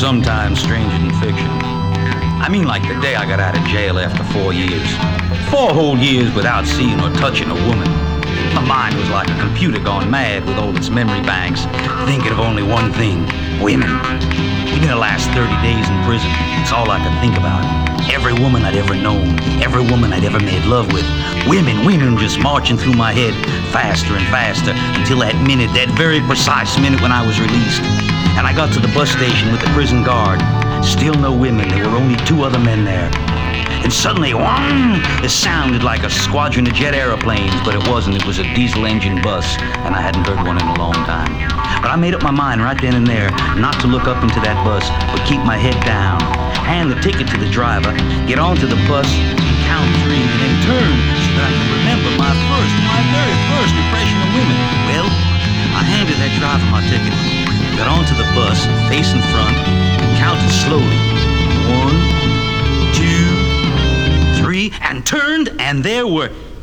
sometimes stranger than fiction. I mean, like the day I got out of jail after 4 years. 4 whole years without seeing or touching a woman. My mind was like a computer gone mad with all its memory banks, thinking of only one thing: women. Even the last 30 days in prison, it's all I could think about. Every woman I'd ever known, every woman I'd ever made love with. Women just marching through my head faster and faster until that minute, that very precise minute when I was released. And I got to the bus station with the prison guard. Still no women, there were only 2 other men there. And suddenly, whong, it sounded like a squadron of jet airplanes, but it wasn't. It was a diesel engine bus, and I hadn't heard one in a long time. But I made up my mind right then and there not to look up into that bus, but keep my head down, hand the ticket to the driver, get onto the bus, count 3, and then turn so that I could remember my very first impression of women. Well, I handed that driver my ticket, got onto the bus, facing front, and counted slowly. 1, 2, 3, and turned, and there were